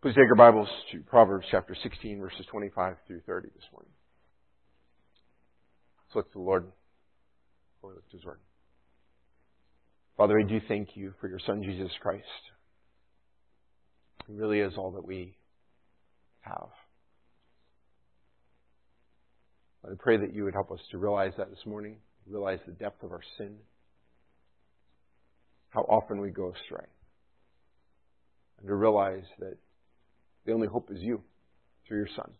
Please take your Bibles to Proverbs chapter 16, verses 25 through 30 this morning. Let's look to the Lord before we look to His Word. Father, I do thank you for your Son, Jesus Christ. He really is all that we have. I pray that you would help us to realize that this morning, realize the depth of our sin, how often we go astray, and to realize that the only hope is you, through your Son.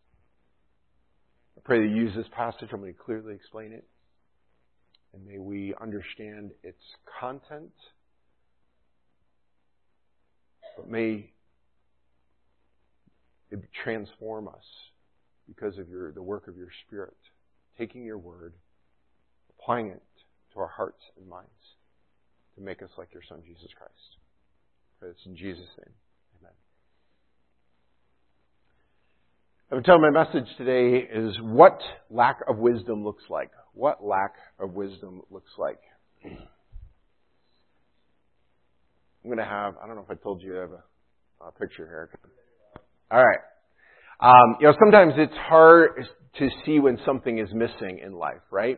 I pray that you use this passage. I'm going to clearly explain it. And may we understand its content. But may it transform us because of the work of your Spirit. Taking your word, applying it to our hearts and minds to make us like your Son, Jesus Christ. I pray this in Jesus' name. Amen. I would tell my message today is what lack of wisdom looks like. What lack of wisdom looks like. I'm going to have, I don't know if I told you I have a picture here. All right. Sometimes it's hard to see when something is missing in life, right?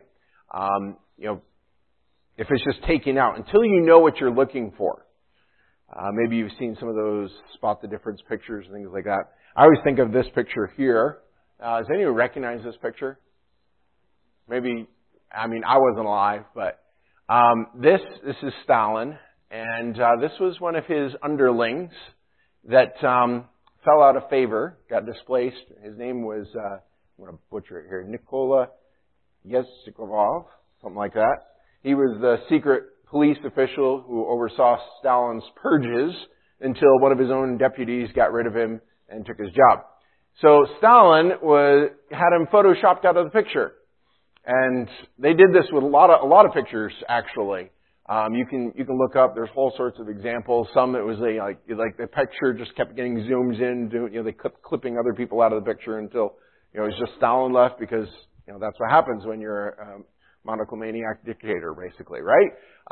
If it's just taken out, until you know what you're looking for. Maybe you've seen some of those spot the difference pictures and things like that. I always think of this picture here. Does anyone recognize this picture? Maybe, I wasn't alive, but this is Stalin, and this was one of his underlings that fell out of favor, got displaced. His name was, I'm going to butcher it here, Nikola Yevsikov, something like that. He was the secret police official who oversaw Stalin's purges until one of his own deputies got rid of him and took his job. So Stalin had him photoshopped out of the picture. And they did this with a lot of pictures, actually. You can look up, there's all sorts of examples. Some it was like the picture just kept getting zoomed in, they kept clipping other people out of the picture until, it was just Stalin left because, that's what happens when you're a monomaniac dictator, basically, right?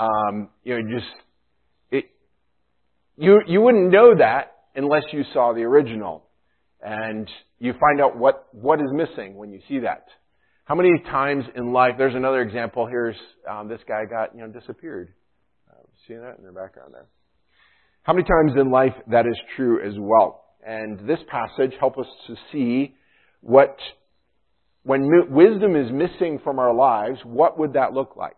You wouldn't know that unless you saw the original. And you find out what is missing when you see that. How many times in life, there's another example, here's this guy got disappeared. See that in the background there? How many times in life that is true as well? And this passage helps us to see when wisdom is missing from our lives, what would that look like?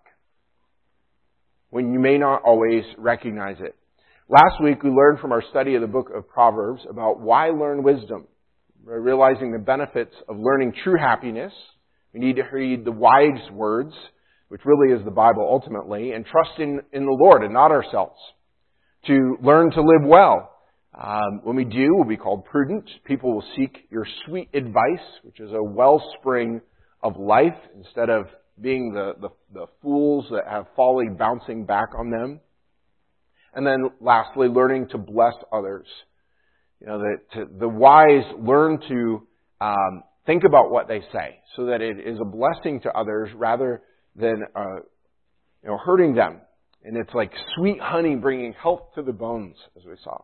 When you may not always recognize it. Last week, we learned from our study of the book of Proverbs about why learn wisdom. We're realizing the benefits of learning true happiness. We need to read the wise words, which really is the Bible ultimately, and trust in the Lord and not ourselves. To learn to live well. When we do, we'll be called prudent. People will seek your sweet advice, which is a wellspring of life, instead of being the fools that have folly bouncing back on them. And then lastly, learning to bless others. The wise learn to think about what they say so that it is a blessing to others rather than hurting them. And it's like sweet honey bringing health to the bones, as we saw.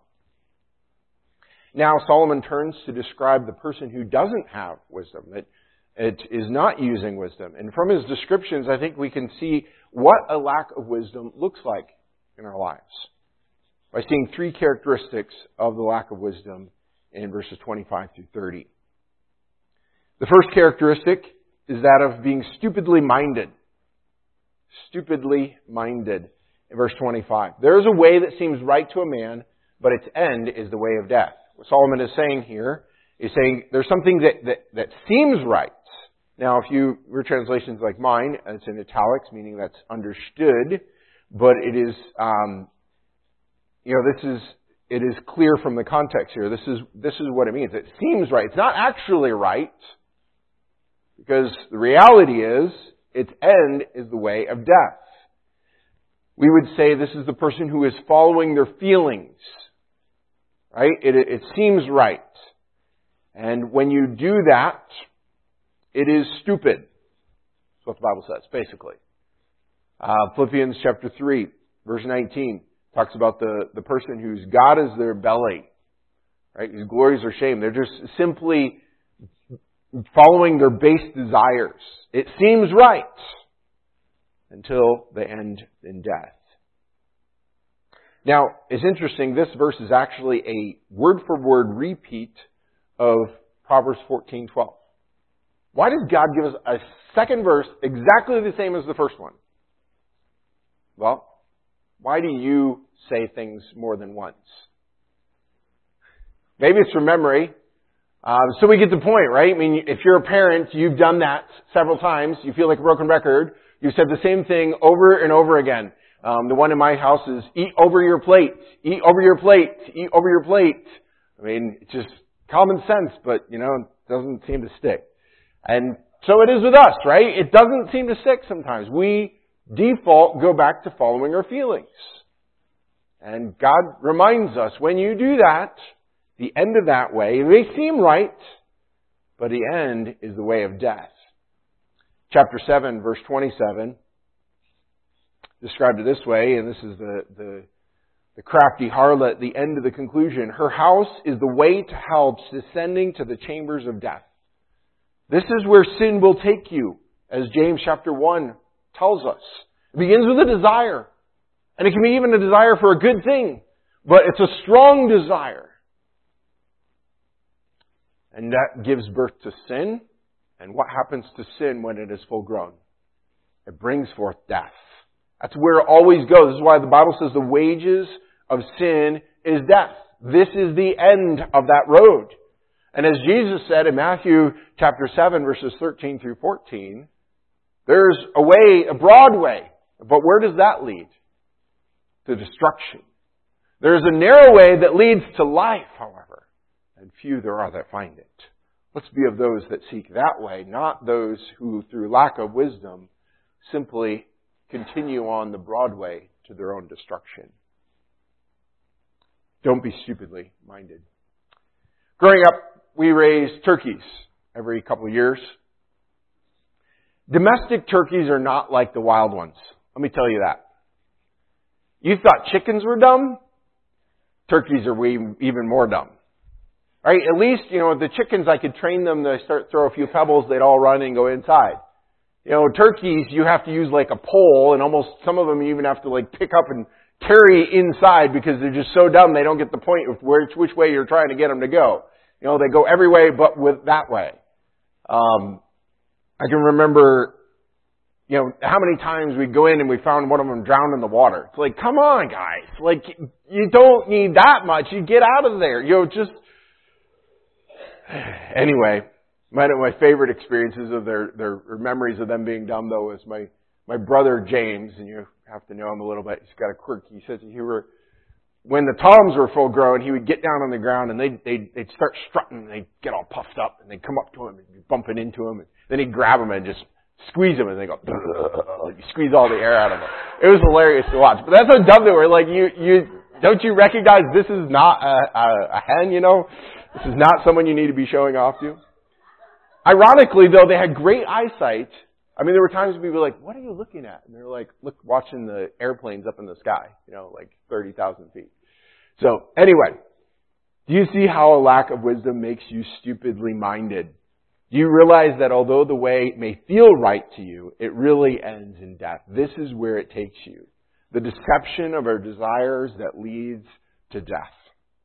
Now Solomon turns to describe the person who doesn't have wisdom, that it is not using wisdom. And from his descriptions, I think we can see what a lack of wisdom looks like in our lives. By seeing three characteristics of the lack of wisdom in verses 25 through 30. The first characteristic is that of being stupidly minded. Stupidly minded. In verse 25. There is a way that seems right to a man, but its end is the way of death. What Solomon is saying here is saying there's something that seems right. Now, if you read translations like mine, it's in italics, meaning that's understood, but it is, it is clear from the context here. This is what it means. It seems right. It's not actually right, because the reality is its end is the way of death. We would say this is the person who is following their feelings. Right? It seems right. And when you do that, it is stupid. That's what the Bible says, basically. Philippians chapter 3, verse 19, talks about the person whose God is their belly. Right? These glories are shame. They're just simply following their base desires. It seems right until they end in death. Now, it's interesting, this verse is actually a word-for-word repeat of Proverbs 14:12. Why does God give us a second verse exactly the same as the first one? Well, why do you say things more than once? Maybe it's from memory. So we get the point, right? I mean, if you're a parent, you've done that several times. You feel like a broken record. You've said the same thing over and over again. The one in my house is, eat over your plate, eat over your plate, eat over your plate. I mean, it's just common sense, but, it doesn't seem to stick. And so it is with us, right? It doesn't seem to stick sometimes. We default go back to following our feelings. And God reminds us, when you do that, the end of that way, it may seem right, but the end is the way of death. Chapter 7, verse 27, described it this way, and this is the crafty harlot, the end of the conclusion. Her house is the way to hell, descending to the chambers of death. This is where sin will take you, as James chapter 1 tells us. It begins with a desire. And it can be even a desire for a good thing, but it's a strong desire. And that gives birth to sin. And what happens to sin when it is full grown? It brings forth death. That's where it always goes. This is why the Bible says the wages of sin is death. This is the end of that road. And as Jesus said in Matthew chapter 7, verses 13 through 14, there's a way, a broad way. But where does that lead? To destruction. There's a narrow way that leads to life, however, and few there are that find it. Let's be of those that seek that way, not those who, through lack of wisdom, simply continue on the broad way to their own destruction. Don't be stupidly minded. Growing up, we raised turkeys every couple of years. Domestic turkeys are not like the wild ones. Let me tell you that. You thought chickens were dumb? Turkeys are even more dumb. Right? At least, the chickens, I could train them to throw a few pebbles, they'd all run and go inside. Turkeys, you have to use like a pole, and almost some of them you even have to like pick up and carry inside because they're just so dumb they don't get the point of which way you're trying to get them to go. They go every way but with that way. I can remember, how many times we'd go in and we found one of them drowned in the water. It's like, come on, guys. Like, you don't need that much. You get out of there. Anyway, one of my favorite experiences of their memories of them being dumb, though, was my brother James, and you have to know him a little bit. He's got a quirk. He says when the toms were full grown, he would get down on the ground and they'd start strutting and they'd get all puffed up and they'd come up to him and be bumping into him. And then he'd grab him and just squeeze him and they go, you squeeze all the air out of him. It was hilarious to watch. But that's how dumb they were. Like, don't you recognize this is not a hen, This is not someone you need to be showing off to. Ironically, though, they had great eyesight. I mean, there were times people were like, what are you looking at? And they were like, watching the airplanes up in the sky, like 30,000 feet. So, anyway, do you see how a lack of wisdom makes you stupidly minded? Do you realize that although the way may feel right to you, it really ends in death? This is where it takes you. The deception of our desires that leads to death.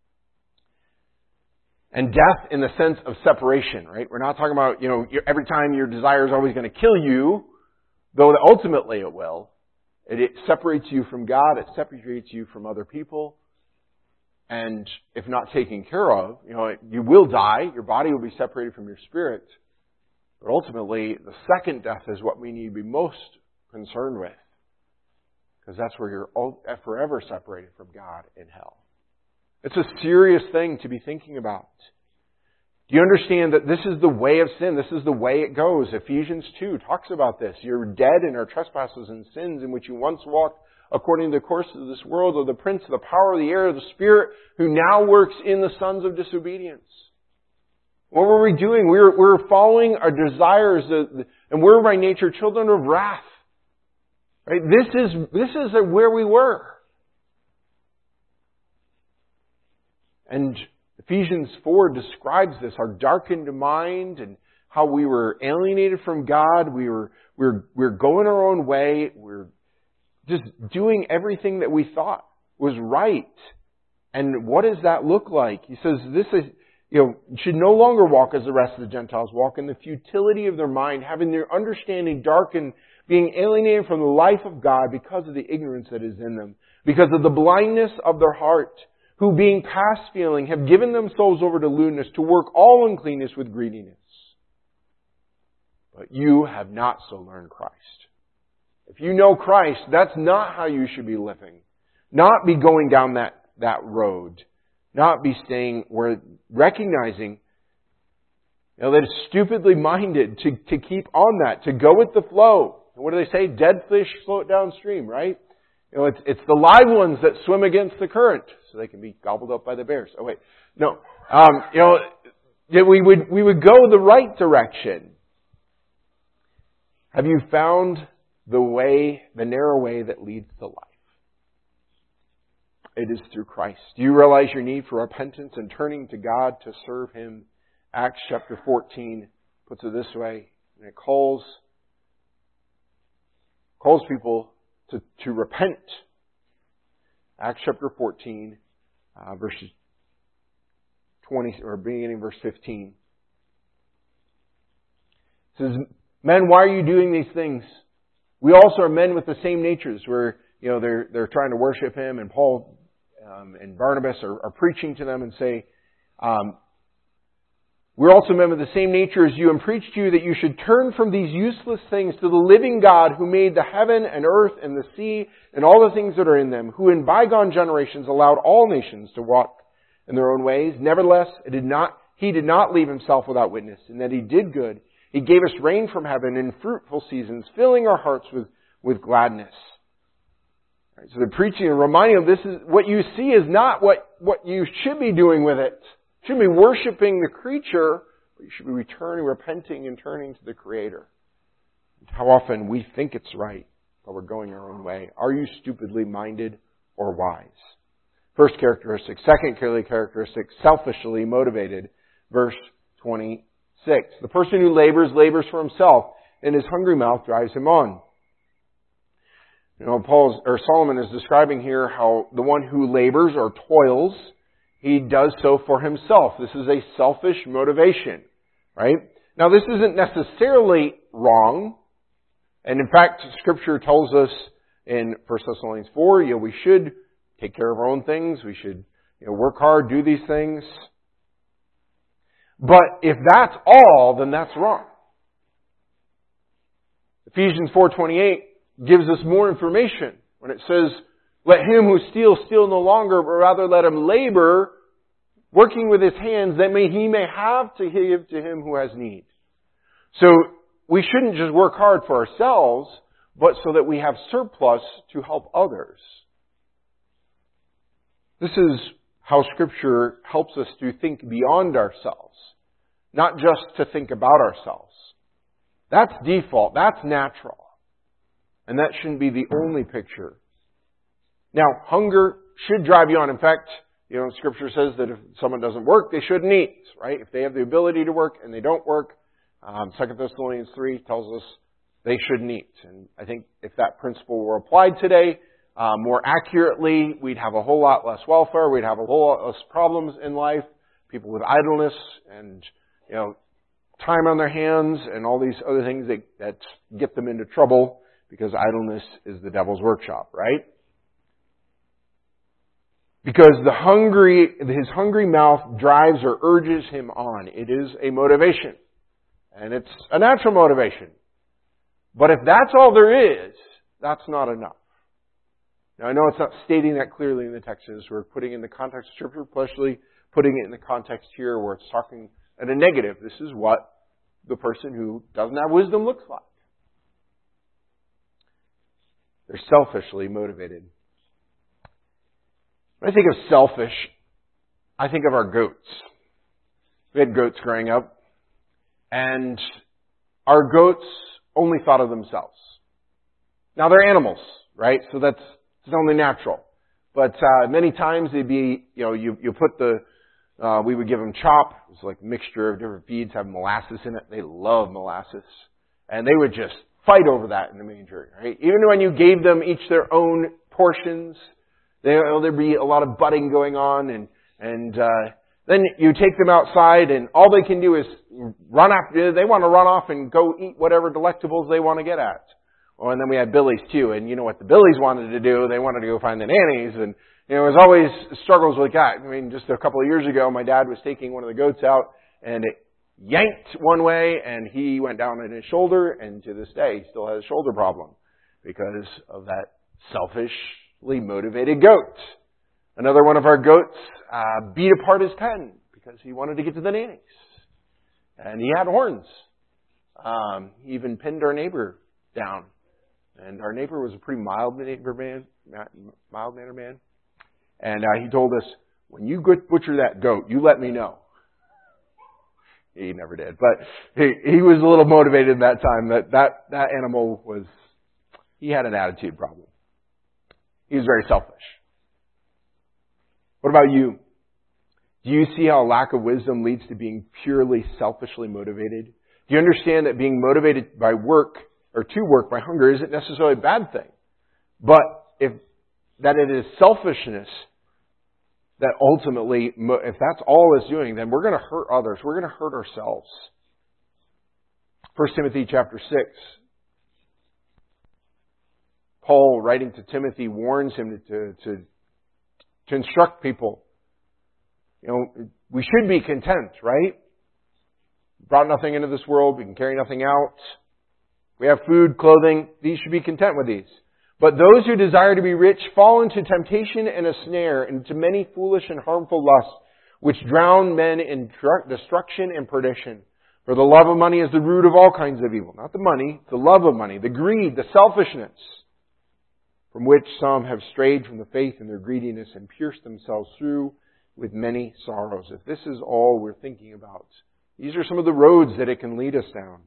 And death in the sense of separation, right? We're not talking about, every time your desire is always going to kill you, though ultimately it will. It separates you from God. It separates you from other people. And if not taken care of, you will die. Your body will be separated from your spirit. But ultimately, the second death is what we need to be most concerned with. Because that's where you're forever separated from God in hell. It's a serious thing to be thinking about. Do you understand that this is the way of sin? This is the way it goes. Ephesians 2 talks about this. You're dead in our trespasses and sins in which you once walked according to the course of this world, of the prince of the power of the air, of the spirit, who now works in the sons of disobedience. What were we doing? We're following our desires, and we're by nature children of wrath. Right? This is where we were. And it's Ephesians 4 describes this, our darkened mind and how we were alienated from God. We're going our own way. We're just doing everything that we thought was right. And what does that look like? He says this is, should no longer walk as the rest of the Gentiles walk in the futility of their mind, having their understanding darkened, being alienated from the life of God because of the ignorance that is in them, because of the blindness of their heart, who being past feeling have given themselves over to lewdness, to work all uncleanness with greediness. But you have not so learned Christ. If you know Christ, that's not how you should be living. Not be going down that road. Not be staying where, recognizing that it's stupidly minded to keep on that, to go with the flow. And what do they say? Dead fish float downstream, right? It's the live ones that swim against the current, so they can be gobbled up by the bears. Oh wait, no. We would go the right direction. Have you found the narrow way that leads to life? It is through Christ. Do you realize your need for repentance and turning to God to serve Him? Acts chapter 14 puts it this way, and it calls people to repent. Acts chapter 14, verses 20, or beginning verse 15. It says, "Men, why are you doing these things? We also are men with the same natures." Where they're trying to worship Him, and Paul and Barnabas are preaching to them and say, "We're also men with the same nature as you, and preach to you that you should turn from these useless things to the living God who made the heaven and earth and the sea and all the things that are in them, who in bygone generations allowed all nations to walk in their own ways. Nevertheless, He did not leave Himself without witness, in that He did good. He gave us rain from heaven in fruitful seasons, filling our hearts with gladness." Right, so they're preaching and reminding them, this is what you see is not what you should be doing with it. You shouldn't be worshiping the creature, but you should be repenting and turning to the Creator. How often we think it's right, but we're going our own way. Are you stupidly minded or wise? First characteristic. Second characteristic, selfishly motivated. Verse 26. The person who labors for himself, and his hungry mouth drives him on. Solomon is describing here how the one who labors or toils, he does so for himself. This is a selfish motivation, right? Now, this isn't necessarily wrong. And in fact, Scripture tells us in 1 Thessalonians 4, we should take care of our own things. We should work hard, do these things. But if that's all, then that's wrong. Ephesians 4:28 gives us more information when it says, "Let him who steals steal no longer, but rather let him labor, working with his hands, that he may have to give to him who has need." So we shouldn't just work hard for ourselves, but so that we have surplus to help others. This is how Scripture helps us to think beyond ourselves, not just to think about ourselves. That's default. That's natural. And that shouldn't be the only picture. Now, hunger should drive you on. In fact, Scripture says that if someone doesn't work, they shouldn't eat, right? If they have the ability to work and they don't work, 2 Thessalonians 3 tells us they shouldn't eat. And I think if that principle were applied today, more accurately, we'd have a whole lot less welfare. We'd have a whole lot less problems in life. People with idleness and, time on their hands and all these other things that get them into trouble, because idleness is the devil's workshop, right? Because his hungry mouth drives or urges him on. It is a motivation. And it's a natural motivation. But if that's all there is, that's not enough. Now, I know it's not stating that clearly in the text as we're putting in the context of Scripture, especially putting it in the context here where it's talking at a negative. This is what the person who doesn't have wisdom looks like. They're selfishly motivated. When I think of selfish, I think of our goats. We had goats growing up, and our goats only thought of themselves. Now, they're animals, right? So it's only natural. But many times they'd be, you put the We would give them chop. It was like a mixture of different feeds, have molasses in it. They love molasses. And they would just fight over that in the manger, right? Even when you gave them each their own portions, there'd be a lot of butting going on, and then you take them outside, and all they can do is run after. They want to run off and go eat whatever delectables they want to get at. Oh, and then we had Billies too, and you know what the Billies wanted to do? They wanted to go find the nannies, and there was always struggles with that. I mean, just a couple of years ago, my dad was taking one of the goats out, and it yanked one way, and he went down on his shoulder, and to this day, he still has a shoulder problem because of that selfishly motivated goat. Another one of our goats beat apart his pen because he wanted to get to the nannies. And he had horns. He even pinned our neighbor down. And our neighbor was a pretty mild-mannered man. And he told us, when you butcher that goat, you let me know. He never did. But he was a little motivated at that time. That animal he had an attitude problem. He was very selfish. What about you? Do you see how a lack of wisdom leads to being purely selfishly motivated? Do you understand that being motivated by work or to work by hunger isn't necessarily a bad thing? But that it is selfishness that ultimately, if that's all it's doing, then we're going to hurt others. We're going to hurt ourselves. 1 Timothy chapter 6. Paul, writing to Timothy, warns him to instruct people. You know, we should be content, right? Brought nothing into this world. We can carry nothing out. We have food, clothing. These should be content with these. But those who desire to be rich fall into temptation and a snare, into many foolish and harmful lusts, which drown men in destruction and perdition. For the love of money is the root of all kinds of evil. Not the money, the love of money, the greed, the selfishness, from which some have strayed from the faith in their greediness and pierced themselves through with many sorrows. If this is all we're thinking about, these are some of the roads that it can lead us down.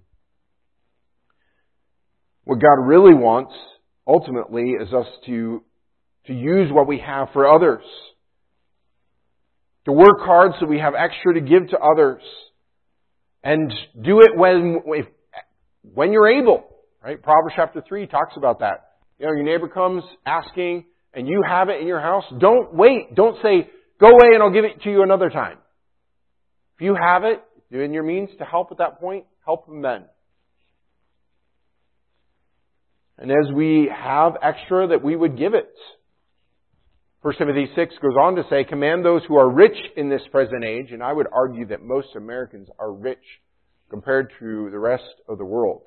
What God really wants, ultimately, is us to use what we have for others. To work hard so we have extra to give to others. And do it when you're able. Right? Proverbs chapter 3 talks about that. You know, your neighbor comes asking and you have it in your house. Don't wait. Don't say, go away and I'll give it to you another time. If you have it, in your means to help at that point, help them then. And as we have extra, that we would give it. 1 Timothy 6 goes on to say, command those who are rich in this present age, and I would argue that most Americans are rich compared to the rest of the world.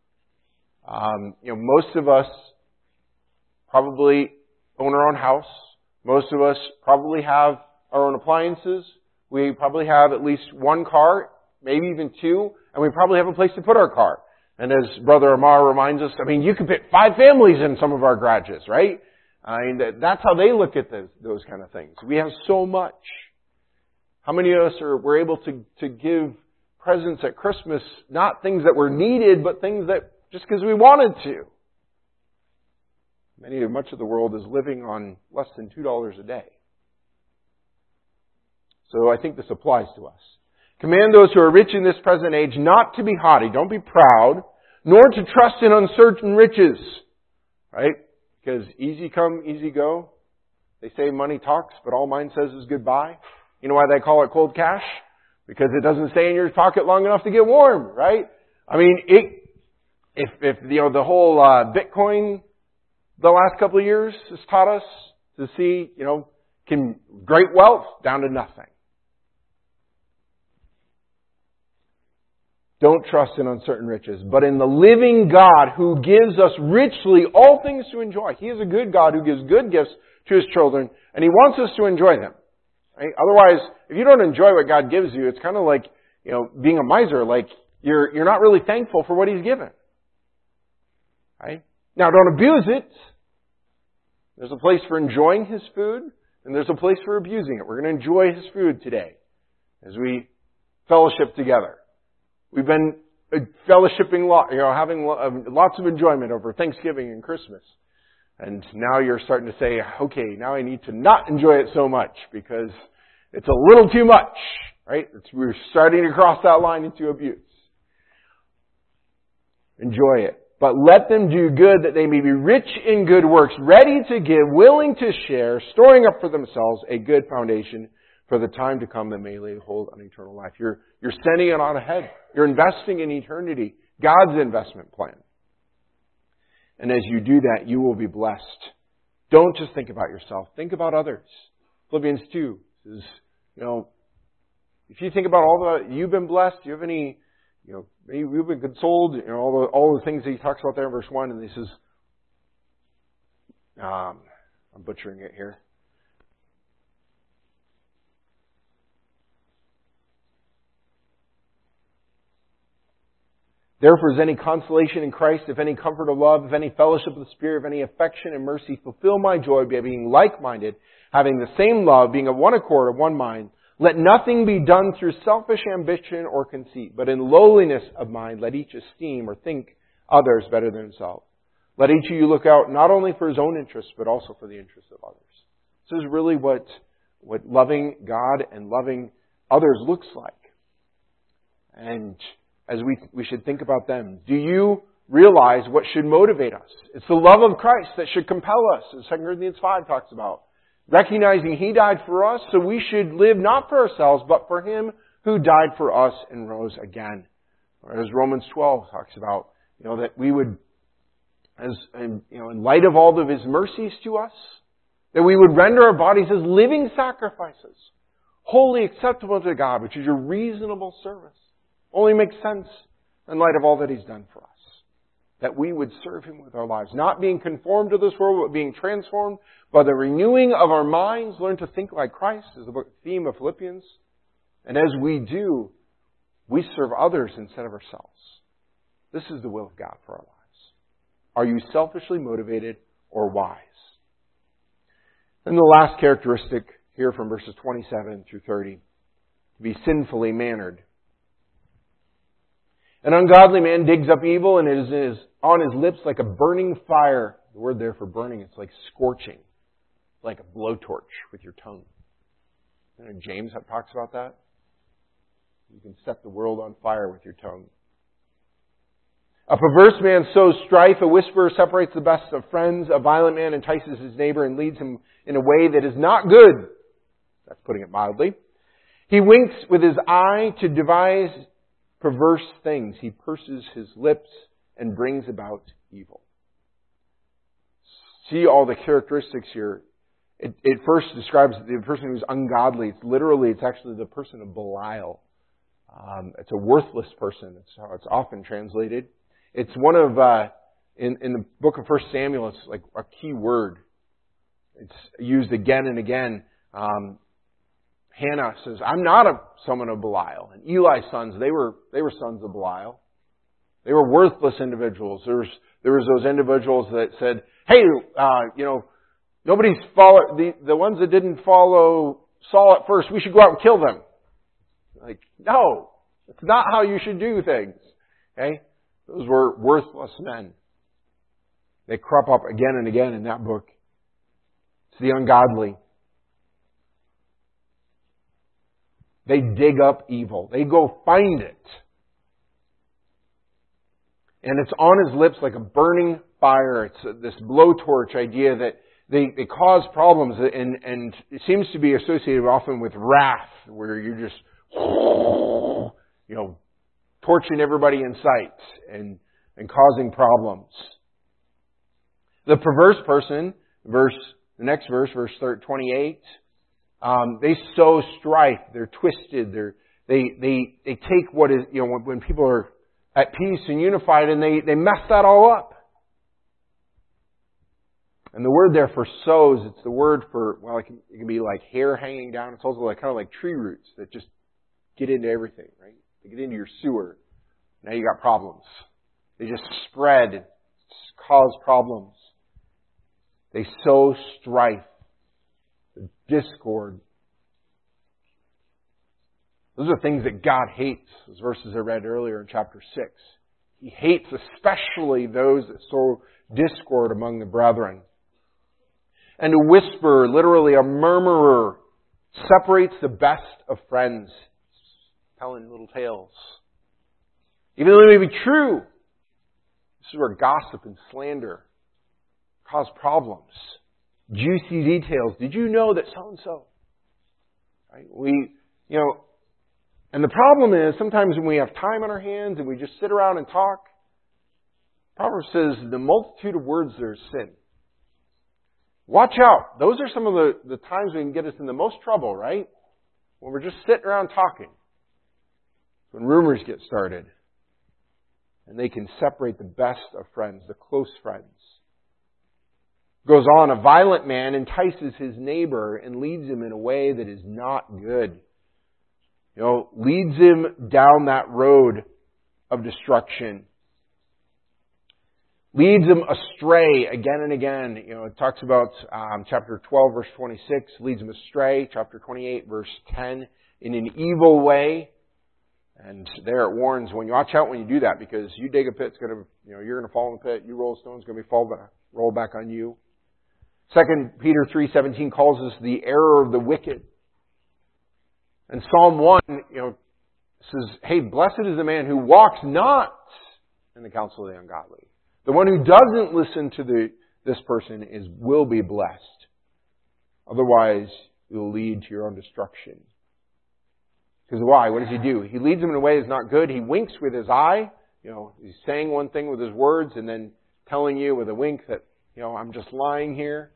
Most of us probably own our own house. Most of us probably have our own appliances. We probably have at least one car, maybe even two, and we probably have a place to put our car. And as Brother Amar reminds us, you can fit 5 families in some of our garages, right? That's how they look at those kind of things. We have so much. How many of us were able to give presents at Christmas, not things that were needed, but things that just because we wanted to? Much of the world is living on less than $2 a day. So I think this applies to us. Command those who are rich in this present age not to be haughty, don't be proud, nor to trust in uncertain riches. Right? Because easy come, easy go. They say money talks, but all mine says is goodbye. You know why they call it cold cash? Because it doesn't stay in your pocket long enough to get warm, right? If the whole Bitcoin the last couple of years has taught us to see, can great wealth down to nothing. Don't trust in uncertain riches, but in the living God who gives us richly all things to enjoy. He is a good God who gives good gifts to His children, and He wants us to enjoy them. Right? Otherwise, if you don't enjoy what God gives you, it's kind of like, being a miser. Like, you're not really thankful for what He's given. Right? Now, don't abuse it. There's a place for enjoying His food, and there's a place for abusing it. We're going to enjoy His food today as we fellowship together. We've been fellowshipping, having lots of enjoyment over Thanksgiving and Christmas. And now you're starting to say, okay, now I need to not enjoy it so much because It's a little too much, right? We're starting to cross that line into abuse. Enjoy it. But let them do good that they may be rich in good works, ready to give, willing to share, storing up for themselves a good foundation for the time to come that may lay hold on eternal life. You're sending it on ahead. You're investing in eternity. God's investment plan. And as you do that, you will be blessed. Don't just think about yourself. Think about others. Philippians 2 says, if you think about all you've been blessed, do you have any, maybe you've been consoled, all the things that he talks about there in verse 1, and he says, I'm butchering it here. Therefore, is any consolation in Christ, if any comfort of love, if any fellowship of the Spirit, if any affection and mercy, fulfill my joy by being like-minded, having the same love, being of one accord, of one mind. Let nothing be done through selfish ambition or conceit, but in lowliness of mind, let each esteem or think others better than himself. Let each of you look out not only for his own interests, but also for the interests of others. This is really what loving God and loving others looks like. And as we should think about them. Do you realize what should motivate us? It's the love of Christ that should compel us, as 2 Corinthians 5 talks about. Recognizing He died for us, so we should live not for ourselves, but for Him who died for us and rose again. Or as Romans 12 talks about, that we would, in light of all of His mercies to us, that we would render our bodies as living sacrifices, wholly acceptable to God, which is your reasonable service. Only makes sense in light of all that He's done for us. That we would serve Him with our lives. Not being conformed to this world, but being transformed by the renewing of our minds. Learn to think like Christ is the theme of Philippians. And as we do, we serve others instead of ourselves. This is the will of God for our lives. Are you selfishly motivated or wise? And the last characteristic here from verses 27 through 30. To be sinfully mannered. An ungodly man digs up evil and it is on his lips like a burning fire. The word there for burning, it's like scorching. Like a blowtorch with your tongue. And James talks about that. You can set the world on fire with your tongue. A perverse man sows strife. A whisperer separates the best of friends. A violent man entices his neighbor and leads him in a way that is not good. That's putting it mildly. He winks with his eye to devise perverse things. He purses his lips and brings about evil. See all the characteristics here. It first describes the person who's ungodly. It's actually the person of Belial. It's a worthless person. That's how it's often translated. It's one of, in the book of 1 Samuel, it's like a key word. It's used again and again. Hannah says, I'm not someone of Belial. And Eli's sons, they were sons of Belial. They were worthless individuals. There was those individuals that said, hey, nobody's followed, the ones that didn't follow Saul at first, we should go out and kill them. Like, no, that's not how you should do things. Okay? Those were worthless men. They crop up again and again in that book. It's the ungodly. They dig up evil. They go find it. And it's on his lips like a burning fire. It's this blowtorch idea that they cause problems, and it seems to be associated often with wrath, where you're just, torching everybody in sight and causing problems. The perverse person, the next verse, verse 28, they sow strife. They're twisted. They take what is, when people are at peace and unified, and they mess that all up. And the word there for sows, it's the word for, it can be like hair hanging down. It's also kind of like tree roots that just get into everything, right? They get into your sewer. Now you got problems. They just spread, cause problems. They sow strife, discord. Those are things that God hates, those verses I read earlier in chapter 6. He hates especially those that sow discord among the brethren. And a whisperer, literally a murmurer, separates the best of friends, telling little tales. Even though they may be true, this is where gossip and slander cause problems. Juicy details. Did you know that so-and-so? Right? And the problem is, sometimes when we have time on our hands and we just sit around and talk, Proverbs says, the multitude of words there is sin. Watch out. Those are some of the times we can get us in the most trouble, right? When we're just sitting around talking. When rumors get started. And they can separate the best of friends, the close friends. Goes on, a violent man entices his neighbor and leads him in a way that is not good. Leads him down that road of destruction. Leads him astray again and again. It talks about chapter 12, verse 26, leads him astray. Chapter 28, verse 10, in an evil way. And there it warns, when you watch out when you do that, because you dig a pit, you're going to fall in the pit. You roll a stone, it's going to be roll back on you. 2 Peter 3:17 calls us the error of the wicked. And Psalm 1, says, hey, blessed is the man who walks not in the counsel of the ungodly. The one who doesn't listen to this person will be blessed. Otherwise, it will lead to your own destruction. Because why? What does he do? He leads them in a way that's not good. He winks with his eye. He's saying one thing with his words and then telling you with a wink that, I'm just lying here.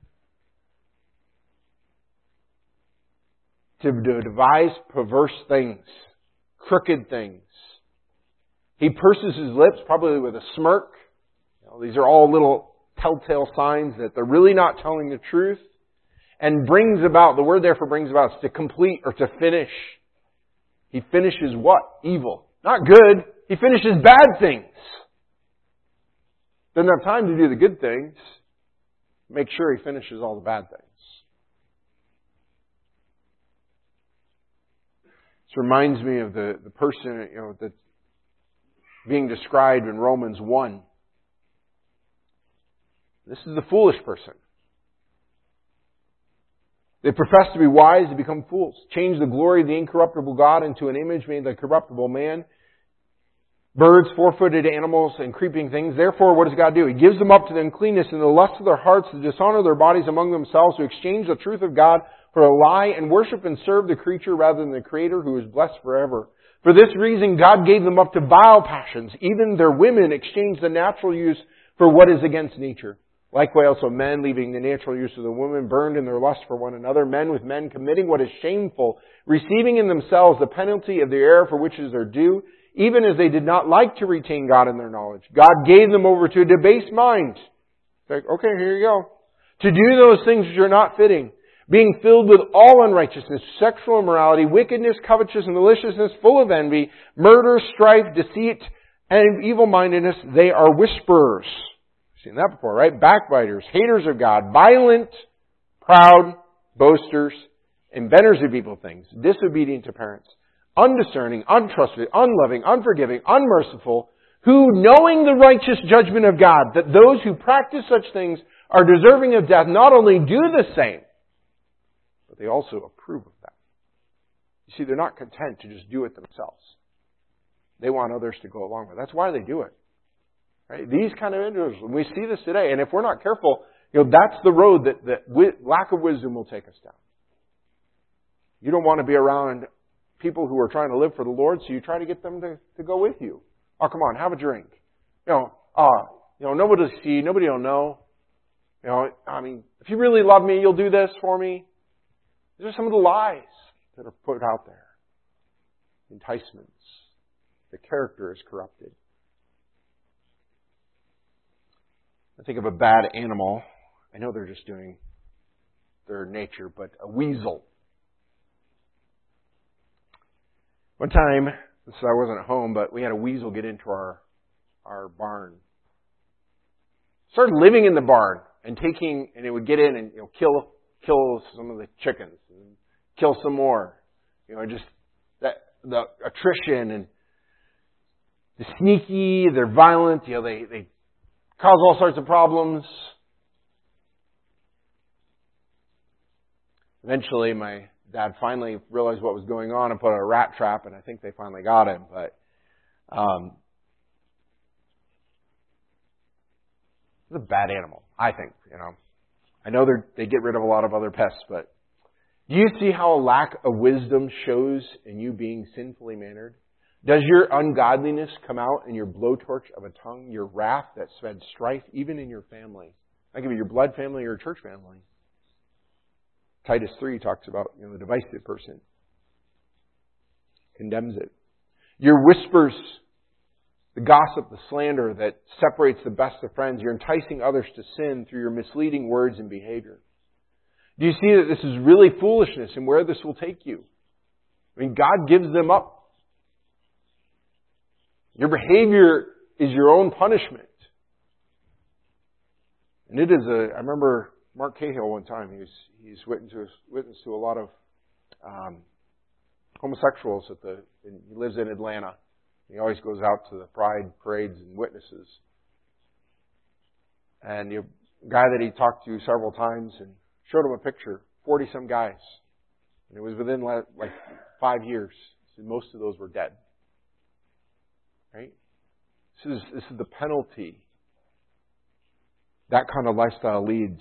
To devise perverse things, crooked things. He purses his lips, probably with a smirk. These are all little telltale signs that they're really not telling the truth. And brings about, the word there for brings about is to complete or to finish. He finishes what? Evil. Not good. He finishes bad things. Doesn't have time to do the good things. Make sure he finishes all the bad things. This reminds me of the person, that's being described in Romans 1. This is the foolish person. They profess to be wise, they become fools. Change the glory of the incorruptible God into an image made like corruptible man. Birds, four-footed animals, and creeping things. Therefore, what does God do? He gives them up to the uncleanness and the lust of their hearts to dishonor their bodies among themselves, to exchange the truth of God for a lie and worship and serve the creature rather than the Creator who is blessed forever. For this reason, God gave them up to vile passions. Even their women exchanged the natural use for what is against nature. Likewise also men, leaving the natural use of the woman, burned in their lust for one another. Men with men, committing what is shameful, receiving in themselves the penalty of the error for which is their due, even as they did not like to retain God in their knowledge. God gave them over to a debased mind. Like, okay, here you go. To do those things which are not fitting, being filled with all unrighteousness, sexual immorality, wickedness, covetousness, maliciousness, full of envy, murder, strife, deceit, and evil-mindedness. They are whisperers. Seen that before, right? Backbiters, haters of God, violent, proud, boasters, inventors of evil things, disobedient to parents, undiscerning, untrustworthy, unloving, unforgiving, unmerciful, who, knowing the righteous judgment of God, that those who practice such things are deserving of death, not only do the same, but they also approve of that. You see, they're not content to just do it themselves. They want others to go along with it. That's why they do it. Right? These kind of individuals, we see this today, and if we're not careful, that's the road that lack of wisdom will take us down. You don't want to be around people who are trying to live for the Lord, so you try to get them to go with you. Oh, come on, have a drink. Nobody will see, nobody will know. If you really love me, you'll do this for me. These are some of the lies that are put out there. Enticements. The character is corrupted. I think of a bad animal. I know they're just doing their nature, but a weasel. One time, I wasn't at home, but we had a weasel get into our barn. Started living in the barn and it would get in and kill some of the chickens and kill some more. Just the attrition and the sneaky, they're violent, they cause all sorts of problems. Eventually, my Dad finally realized what was going on and put a rat trap, and I think they finally got him. But it's a bad animal, I think. I know they get rid of a lot of other pests, but do you see how a lack of wisdom shows in you being sinfully mannered? Does your ungodliness come out in your blowtorch of a tongue, your wrath that spreads strife, even in your family? That could be your blood family or your church family. Titus 3 talks about the divisive person. Condemns it. Your whispers, the gossip, the slander that separates the best of friends. You're enticing others to sin through your misleading words and behavior. Do you see that this is really foolishness and where this will take you? God gives them up. Your behavior is your own punishment. And it is I remember Mark Cahill one time, he's witness to a lot of homosexuals he lives in Atlanta. He always goes out to the pride parades and witnesses. And the guy that he talked to several times and showed him a picture, 40-some guys. And it was within like 5 years. So most of those were dead. Right? This is the penalty that kind of lifestyle leads.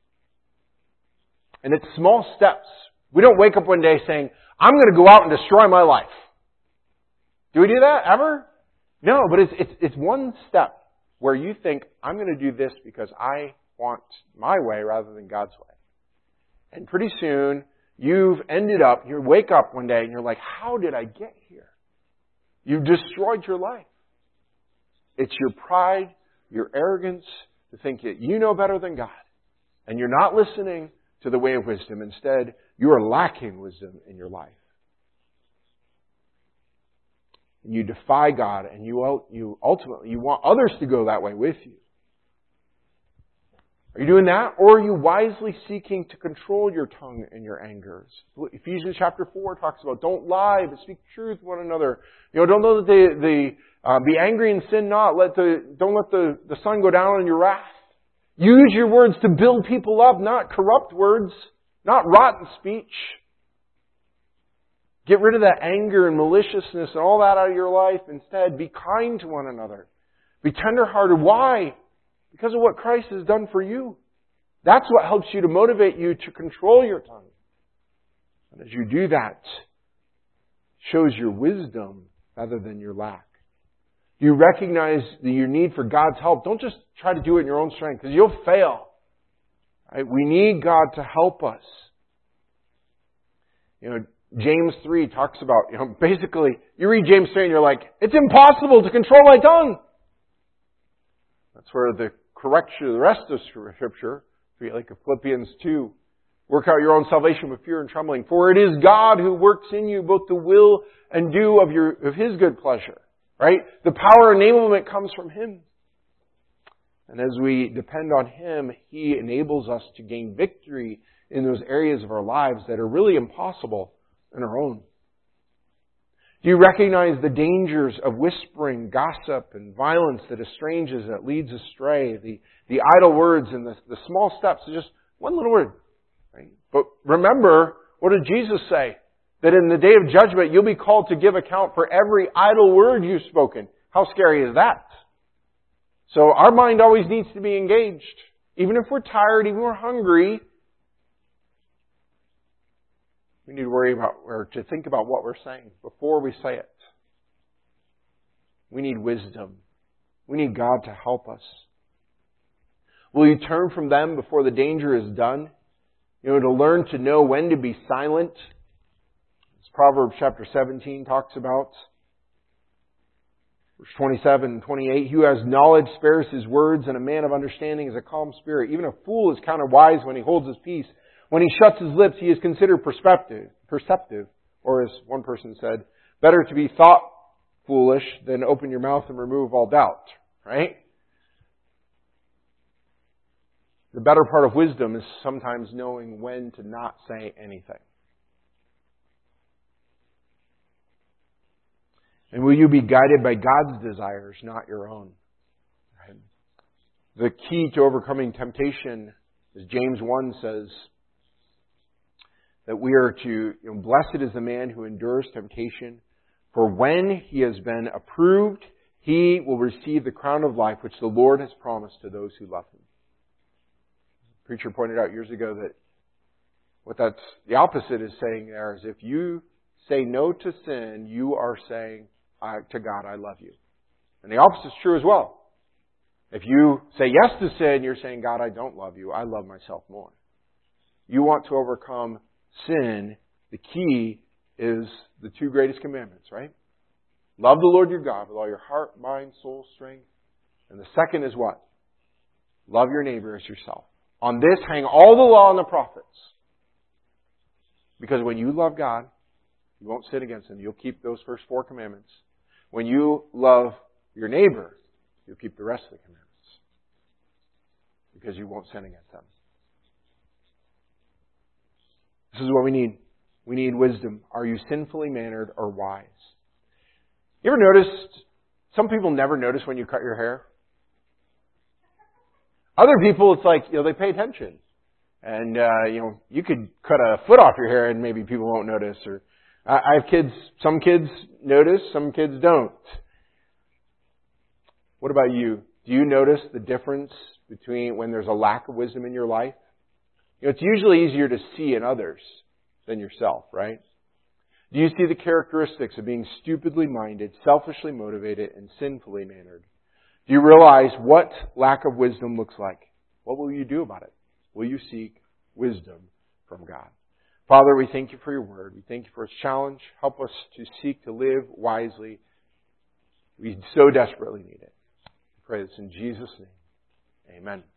And it's small steps. We don't wake up one day saying, I'm going to go out and destroy my life. Do we do that ever? No, but it's one step where you think, I'm going to do this because I want my way rather than God's way. And pretty soon, you wake up one day and you're like, how did I get here? You've destroyed your life. It's your pride, your arrogance, to think that you know better than God. And you're not listening to the way of wisdom. Instead, you are lacking wisdom in your life. And you defy God, and you ultimately want others to go that way with you. Are you doing that? Or are you wisely seeking to control your tongue and your angers? Ephesians chapter 4 talks about don't lie, but speak truth to one another. Don't let be angry and sin not. Don't let the sun go down on your wrath. Use your words to build people up, not corrupt words, not rotten speech. Get rid of that anger and maliciousness and all that out of your life. Instead, be kind to one another. Be tenderhearted. Why? Because of what Christ has done for you. That's what helps you to motivate you to control your tongue. And as you do that, it shows your wisdom rather than your lack. You recognize your need for God's help. Don't just try to do it in your own strength, because you'll fail. Right? We need God to help us. James 3 talks about, basically, you read James 3 and you're like, it's impossible to control my tongue. That's where the rest of Scripture, like Philippians 2, work out your own salvation with fear and trembling. For it is God who works in you both the will and do of His good pleasure. Right? The power enablement comes from Him. And as we depend on Him, He enables us to gain victory in those areas of our lives that are really impossible on our own. Do you recognize the dangers of whispering, gossip, and violence that estranges, that leads astray? The idle words and the small steps of just one little word. Right? But remember, what did Jesus say? That in the day of judgment, you'll be called to give account for every idle word you've spoken. How scary is that? So our mind always needs to be engaged. Even if we're tired, even if we're hungry, we need to worry about or to think about what we're saying before we say it. We need wisdom. We need God to help us. Will you turn from them before the danger is done? To learn to know when to be silent. As Proverbs chapter 17 talks about. Verse 27 and 28, he who has knowledge spares his words, and a man of understanding is a calm spirit. Even a fool is counted wise when he holds his peace. When he shuts his lips, he is considered perceptive. Or as one person said, better to be thought foolish than open your mouth and remove all doubt. Right? The better part of wisdom is sometimes knowing when to not say anything. And will you be guided by God's desires, not your own? Right? The key to overcoming temptation, as James 1 says, that we are to, blessed is the man who endures temptation, for when he has been approved, he will receive the crown of life which the Lord has promised to those who love him. The preacher pointed out years ago that the opposite is saying there is if you say no to sin, you are saying to God, I love you. And the opposite is true as well. If you say yes to sin, you're saying, God, I don't love you. I love myself more. You want to overcome sin. The key is the two greatest commandments, right? Love the Lord your God with all your heart, mind, soul, strength. And the second is what? Love your neighbor as yourself. On this hang all the law and the prophets. Because when you love God, you won't sin against Him. You'll keep those first 4 commandments. When you love your neighbor, you'll keep the rest of the commandments. Because you won't sin against them. This is what we need. We need wisdom. Are you sinfully mannered or wise? You ever noticed, some people never notice when you cut your hair? Other people, it's like, they pay attention. And, you could cut a foot off your hair and maybe people won't notice. Or I have kids, some kids notice, some kids don't. What about you? Do you notice the difference between when there's a lack of wisdom in your life? It's usually easier to see in others than yourself, right? Do you see the characteristics of being stupidly minded, selfishly motivated, and sinfully mannered? Do you realize what lack of wisdom looks like? What will you do about it? Will you seek wisdom from God? Father, we thank you for your word. We thank you for its challenge. Help us to seek to live wisely. We so desperately need it. I pray this in Jesus' name. Amen.